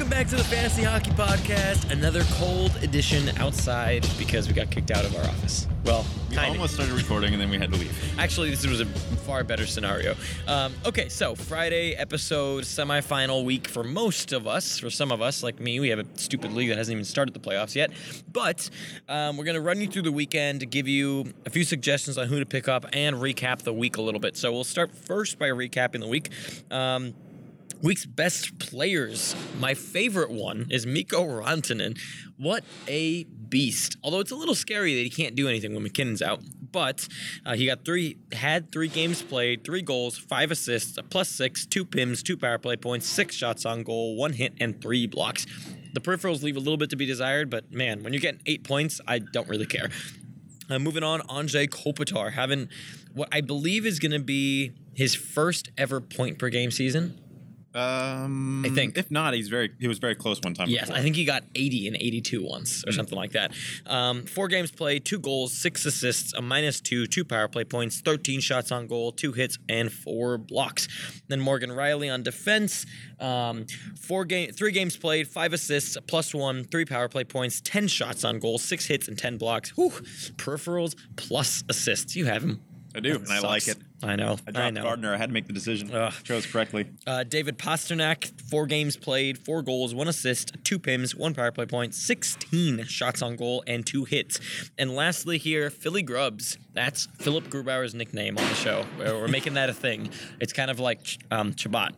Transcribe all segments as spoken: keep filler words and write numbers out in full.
Welcome back to the Fantasy Hockey Podcast. Another cold edition outside because we got kicked out of our office. Well, we kinda. almost started recording and then we had to leave. Actually, this was a far better scenario. Um, okay, so Friday episode, semifinal week for most of us. For some of us, like me, we have a stupid league that hasn't even started the playoffs yet. But um, we're going to run you through the weekend to give you a few suggestions on who to pick up and recap the week a little bit. So we'll start first by recapping the week. Um, Week's best players. My favorite one is Mikko Rantanen. What a beast. Although it's a little scary that he can't do anything when McKinnon's out. But uh, he got three, had three games played, three goals, five assists, a plus six, two P I Ms, two power play points, six shots on goal, one hit, and three blocks. The peripherals leave a little bit to be desired, but man, when you're getting eight points, I don't really care. Uh, moving on, Anze Kopitar having what I believe is going to be his first ever point per game season. Um, I think. If not, he's very he was very close one time. Yes, before. I think he got eighty and eighty-two once or Mm. something like that. Um, four games played, two goals, six assists, a minus two, two power play points, thirteen shots on goal, two hits, and four blocks. Then Morgan Riley on defense. Um, four game, three games played, five assists, plus one, three power play points, ten shots on goal, six hits, and ten blocks. Whew, peripherals plus assists. You have him. I do, That and I sucks. like it. I know. I I, dropped know. Gardner. I had to make the decision. Ugh. Chose correctly. Uh, David Pasternak, four games played, four goals, one assist, two P I Ms, one power play point, sixteen shots on goal, and two hits. And lastly here, Philly Grubbs. That's Philip Grubauer's nickname on the show. We're we're making that a thing. It's kind of like um, Chabot.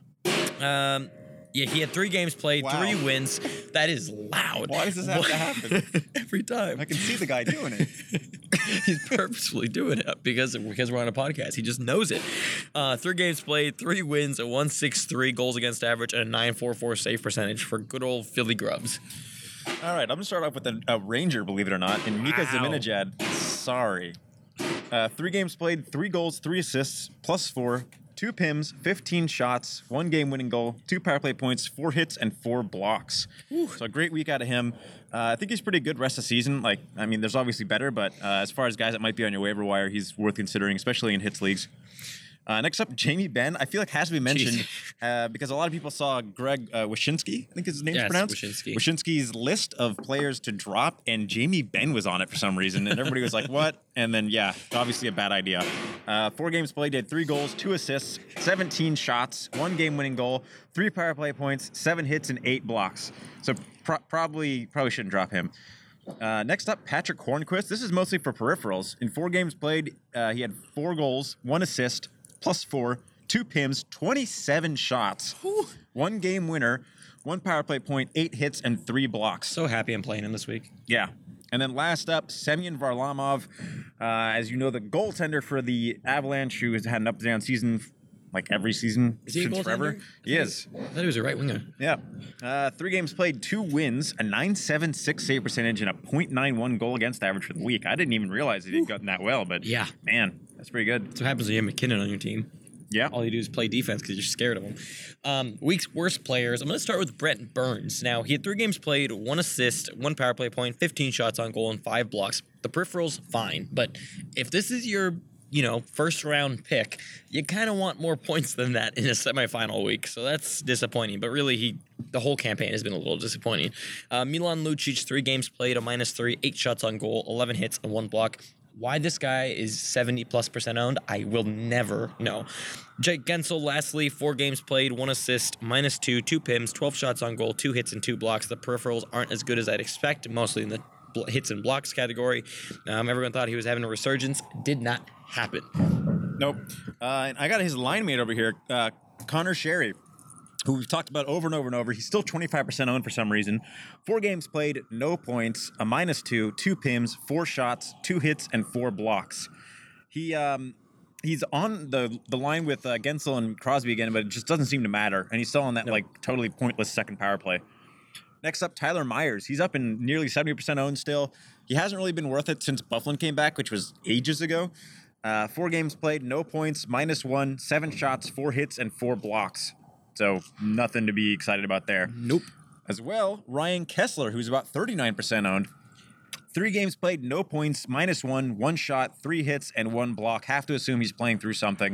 Um, yeah, he had three games played, Wow. three wins. That is loud. Why does this have to happen? Every time. I can see the guy doing it. He's purposefully doing it because because we're on a podcast. He just knows it. Uh, three games played, three wins, a one sixty-three goals against average, and a nine forty-four save percentage for good old Philly Grubs. All right, I'm going to start off with a, a Ranger, believe it or not, and Mika Wow. Zibanejad. Sorry. Uh, three games played, three goals, three assists, plus four, two P I Ms, fifteen shots, one game winning goal, two power play points, four hits, and four blocks. Whew. So a great week out of him. Uh, I think he's pretty good rest of the season. Like, I mean, there's obviously better, but uh, as far as guys that might be on your waiver wire, he's worth considering, especially in hits leagues. Uh, next up, Jamie Benn. I feel like has to be mentioned uh, because a lot of people saw Greg uh, Wyshynski, I think his name's Yes, pronounced. Wyshynski. Wyshynski's list of players to drop, and Jamie Benn was on it for some reason, and everybody was like, what? And then, yeah, obviously a bad idea. Uh, four games played, he had three goals, two assists, seventeen shots, one game-winning goal, three power play points, seven hits, and eight blocks. So pro- probably probably shouldn't drop him. Uh, next up, Patrick Hornquist. This is mostly for peripherals. In four games played, uh, he had four goals, one assist, plus four, two P I Ms, twenty-seven shots, Whew. one game winner, one power play point, eight hits, and three blocks. So happy I'm playing him this week. Yeah. And then last up, Semyon Varlamov. Uh, as you know, the goaltender for the Avalanche, who has had an up-and-down season like every season Is he a since goaltender? forever. He is. I thought he was a right winger. Yeah. Uh, three games played, two wins, a nine seventy-six save percentage, and a point nine one goal against average for the week. I didn't even realize that he'd gotten that well, but Yeah. man, that's pretty good. That's what happens when you have McKinnon on your team. Yeah. All you do is play defense because you're scared of him. Um, week's worst players. I'm going to start with Brent Burns. Now, he had three games played, one assist, one power play point, fifteen shots on goal, and five blocks. The peripherals, fine. But if this is your, you know, first round pick, you kind of want more points than that in a semifinal week. So that's disappointing. But really, he the whole campaign has been a little disappointing. Uh, Milan Lucic, three games played, a minus three, eight shots on goal, eleven hits, and one block. Why this guy is seventy plus percent owned, I will never know. Jake Gensel, lastly, four games played, one assist, minus two, two P I Ms, twelve shots on goal, two hits, and two blocks. The peripherals aren't as good as I'd expect, mostly in the bl- hits and blocks category. Um, everyone thought he was having a resurgence. Did not happen. Nope. Uh, and I got his line mate over here, uh, Connor Sherry, who we've talked about over and over and over. He's still twenty-five percent owned for some reason. Four games played, no points, a minus two, two P I Ms, four shots, two hits, and four blocks. He um, he's on the the line with uh, Gensel and Crosby again, but it just doesn't seem to matter. And he's still on that No. like totally pointless second power play. Next up, Tyler Myers. He's up in nearly seventy percent owned still. He hasn't really been worth it since Bufflin came back, which was ages ago. Uh, four games played, no points, minus one, seven shots, four hits, and four blocks. So nothing to be excited about there. Nope. As well, Ryan Kessler, who's about thirty-nine percent owned. Three games played, no points, minus one, one shot, three hits, and one block. Have to assume he's playing through something.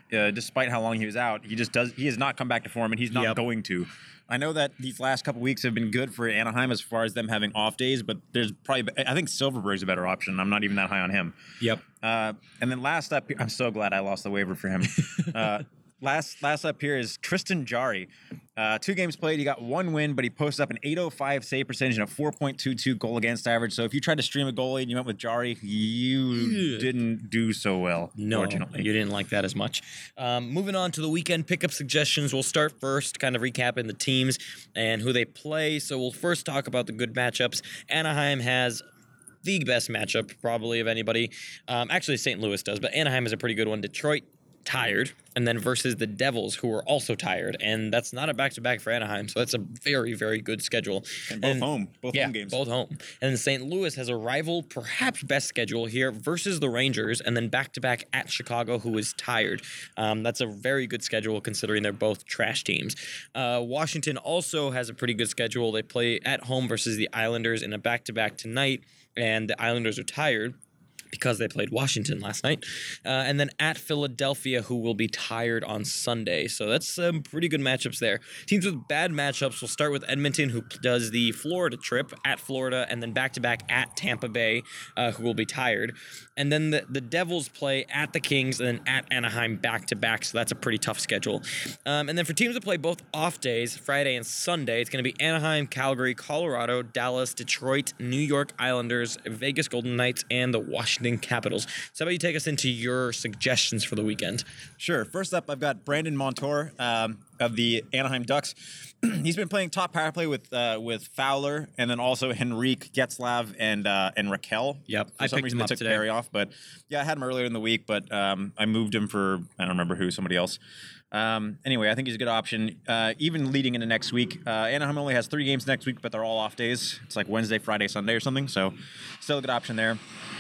uh, despite how long he was out. He just does. He has not come back to form, and he's not Yep. going to. I know that these last couple weeks have been good for Anaheim as far as them having off days, but there's probably I think Silverberg's a better option. I'm not even that high on him. Yep. Uh, and then last up, I'm so glad I lost the waiver for him. uh, last last up here is Tristan Jarry. Uh, two games played, he got one win, but he posted up an eight oh five save percentage and a four point two two goal against average. So if you tried to stream a goalie and you went with Jarry, you Yeah. didn't do so well. No, fortunately. you didn't like that as much. Um, moving on to the weekend pickup suggestions. We'll start first, kind of recapping the teams and who they play. So we'll first talk about the good matchups. Anaheim has the best matchup, probably, of anybody. Um, actually, Saint Louis does, but Anaheim is a pretty good one. Detroit, tired, and then versus the Devils, who are also tired, and that's not a back-to-back for Anaheim, so that's a very, very good schedule. And both home, both yeah, home games. both home. And then Saint Louis has a rival, perhaps best schedule here versus the Rangers, and then back-to-back at Chicago, who is tired. Um, that's a very good schedule considering they're both trash teams. Uh, Washington also has a pretty good schedule. They play at home versus the Islanders in a back-to-back tonight, and the Islanders are tired because they played Washington last night. Uh, and then at Philadelphia, who will be tired on Sunday. So that's some pretty good matchups there. Teams with bad matchups, we'll start with Edmonton, who does the Florida trip at Florida, and then back-to-back at Tampa Bay, uh, who will be tired. And then the, the Devils play at the Kings and then at Anaheim back-to-back, so that's a pretty tough schedule. Um, and then for teams that play both off days, Friday and Sunday, it's going to be Anaheim, Calgary, Colorado, Dallas, Detroit, New York Islanders, Vegas Golden Knights, and the Washington Capitals. So how about you take us into your suggestions for the weekend? Sure. First up, I've got Brandon Montour um, of the Anaheim Ducks. He's been playing top power play with uh, with Fowler, and then also Henrique, Getzlav, and uh, and Raquel. Yep, For I some picked reason him they up took today. Barry off, but yeah, I had him earlier in the week, but um, I moved him for I don't remember who, somebody else. Um, anyway, I think he's a good option. Uh, even leading into next week, uh, Anaheim only has three games next week, but they're all off days. It's like Wednesday, Friday, Sunday, or something. So, still a good option there.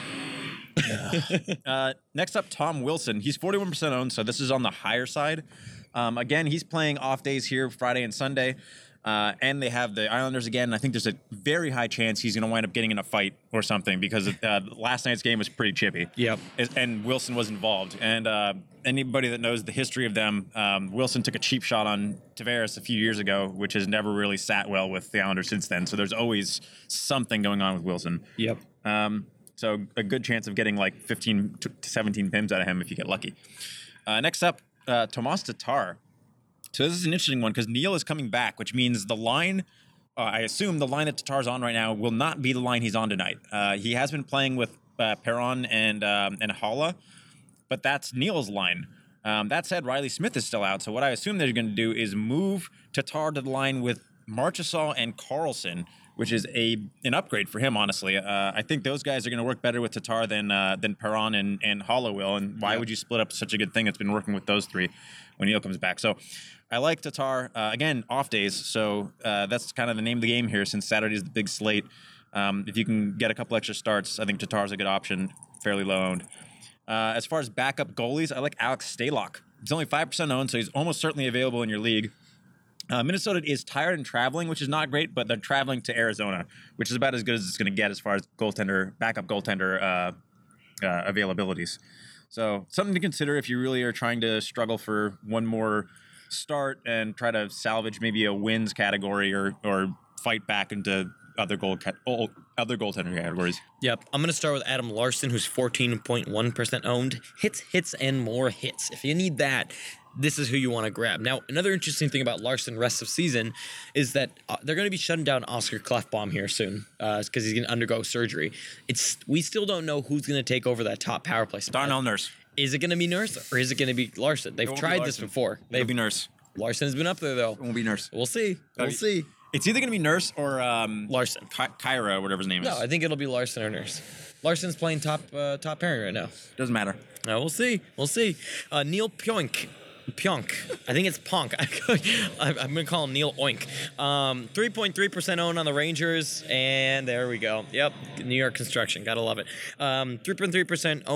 uh, next up, Tom Wilson. He's forty-one percent owned, so this is on the higher side. Um, again, he's playing off days here, Friday and Sunday. Uh, and they have the Islanders again. I think there's a very high chance he's going to wind up getting in a fight or something because uh, last night's game was pretty chippy. Yep. And Wilson was involved. And uh, anybody that knows the history of them, um, Wilson took a cheap shot on Tavares a few years ago, which has never really sat well with the Islanders since then. So there's always something going on with Wilson. Yep. Um, so a good chance of getting like fifteen to seventeen pims out of him if you get lucky. Uh, next up, uh, Tomas Tatar. So this is an interesting one because Neil is coming back, which means the line, uh, I assume the line that Tatar's on right now will not be the line he's on tonight. Uh, he has been playing with uh, Perron and um, and Haula, but that's Neil's line. Um, that said, Riley Smith is still out. So what I assume they're going to do is move Tatar to the line with Marchessault and Carlson, which is a an upgrade for him, honestly. Uh, I think those guys are going to work better with Tatar than uh, than Perron and, and Haula will. And why Yeah. would you split up such a good thing that's been working with those three when Neil comes back? So I like Tatar. Uh, again, off days. So uh, that's kind of the name of the game here since Saturday is the big slate. Um, if you can get a couple extra starts, I think Tatar's a good option, fairly low owned. Uh, as far as backup goalies, I like Alex Stalock. He's only five percent owned, so he's almost certainly available in your league. Uh, Minnesota is tired and traveling, which is not great, but they're traveling to Arizona, which is about as good as it's going to get as far as goaltender, backup goaltender uh, uh, availabilities. So something to consider if you really are trying to struggle for one more start and try to salvage maybe a wins category or or fight back into other goal ca- oh, other goaltender categories. Yep. I'm going to start with Adam Larson, who's fourteen point one percent owned. Hits, hits, and more hits. If you need that, this is who you want to grab. Now, another interesting thing about Larson rest of season is that uh, they're going to be shutting down Oscar Klefbom here soon because uh, he's going to undergo surgery. It's We still don't know who's going to take over that top power play spot. Darnell Nurse. Is it going to be Nurse or is it going to be Larson? They've won't be tried this Larson. before. It'll They've be Nurse. Larson has been up there, though. It won't be Nurse. We'll see. We'll Uh, see. It's either going to be Nurse or um, Larson. Ky- Kyra, whatever his name No, is. I think it'll be Larson or Nurse. Larson's playing top uh, top pairing right now. Doesn't matter. No, we'll see. We'll see. Uh, Neil Pionk. Pionk. I think it's Ponk. I'm going to call him Neil Oink. Um, three point three percent owned on the Rangers, and there we go. Yep, New York construction. Gotta love it. Um, three point three percent owned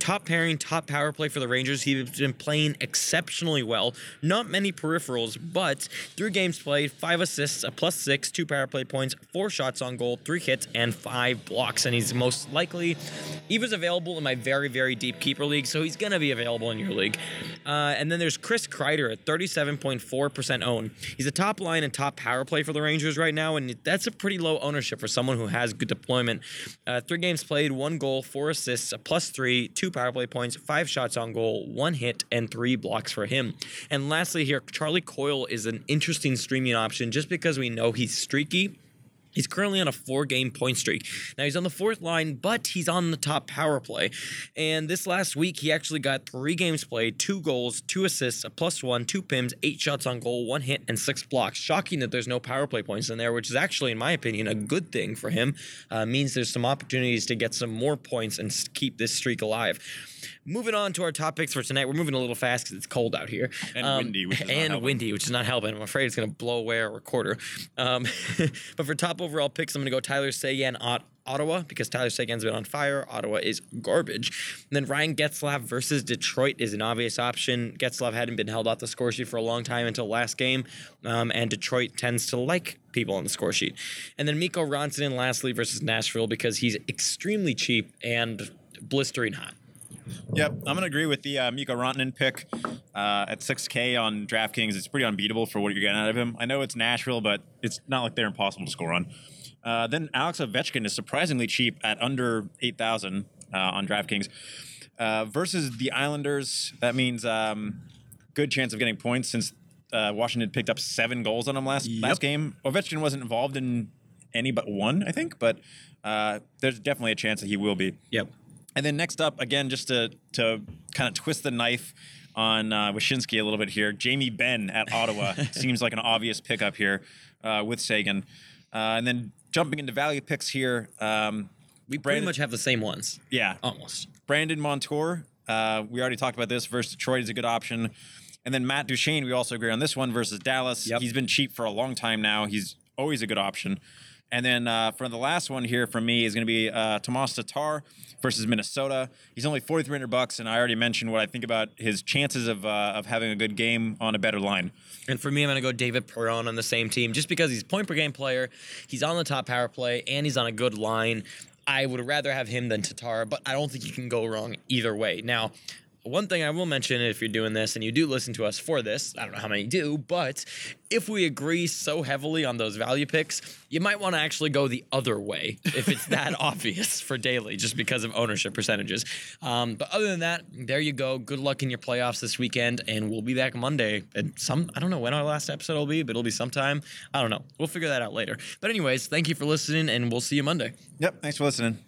top pairing, top power play for the Rangers. He's been playing exceptionally well. Not many peripherals, but three games played, five assists, a plus six, two power play points, four shots on goal, three hits, and five blocks. And he's most likely, he was available in my very, very deep keeper league, so he's going to be available in your league. Uh, and then there's Chris Kreider at thirty-seven point four percent owned. He's a top line and top power play for the Rangers right now, and that's a pretty low ownership for someone who has good deployment. Uh, three games played, one goal, four assists, a plus three, two power play points, five shots on goal, one hit, and three blocks for him. And lastly here, Charlie Coyle is an interesting streaming option just because we know he's streaky. He's currently on a four-game point streak. Now, he's on the fourth line, but he's on the top power play. And this last week, he actually got three games played, two goals, two assists, a plus one, two P I Ms, eight shots on goal, one hit, and six blocks. Shocking that there's no power play points in there, which is actually, in my opinion, a good thing for him. Uh, means there's some opportunities to get some more points and keep this streak alive. Moving on to our top picks for tonight. We're moving a little fast because it's cold out here. And um, windy, which is And not windy, which is not helping. I'm afraid it's going to blow away our recorder. Um, but for top overall picks, I'm going to go Tyler Seguin, Ot- Ottawa, because Tyler Seguin's been on fire. Ottawa is garbage. And then Ryan Getzlaf versus Detroit is an obvious option. Getzlaf hadn't been held off the score sheet for a long time until last game, um, and Detroit tends to like people on the score sheet. And then Mikko Rantanen lastly versus Nashville because he's extremely cheap and blistering hot. Yep, I'm going to agree with the uh, Mikko Rantanen pick uh, at six K on DraftKings. It's pretty unbeatable for what you're getting out of him. I know it's Nashville, but it's not like they're impossible to score on. Uh, then Alex Ovechkin is surprisingly cheap at under eight thousand uh, on DraftKings. Uh, versus the Islanders, that means um, good chance of getting points since uh, Washington picked up seven goals on him last, Yep. last game. Ovechkin wasn't involved in any but one, I think, but uh, there's definitely a chance that he will be. Yep. And then next up, again, just to to kind of twist the knife on uh, Wyshynski a little bit here, Jamie Benn at Ottawa seems like an obvious pickup here uh, with Seguin. Uh, and then jumping into value picks here, um, We pretty Brandon- much have the same ones. yeah, Almost. Brandon Montour. Uh, we already talked about this versus Detroit is a good option. And then Matt Duchene, we also agree on this one versus Dallas. Yep. He's been cheap for a long time now. He's always a good option. And then uh, for the last one here from me is going to be uh, Tomas Tatar versus Minnesota. He's only forty-three hundred bucks, and I already mentioned what I think about his chances of uh, of having a good game on a better line. And for me, I'm going to go David Perron on the same team just because he's a point per game player. He's on the top power play, and he's on a good line. I would rather have him than Tatar, but I don't think you can go wrong either way. Now, one thing I will mention if you're doing this and you do listen to us for this, I don't know how many do, but if we agree so heavily on those value picks, you might want to actually go the other way if it's that obvious for daily just because of ownership percentages. Um, but other than that, there you go. Good luck in your playoffs this weekend, and we'll be back Monday. And some, I don't know when our last episode will be, but it'll be sometime. I don't know. We'll figure that out later. But anyways, thank you for listening, and we'll see you Monday. Yep, thanks for listening.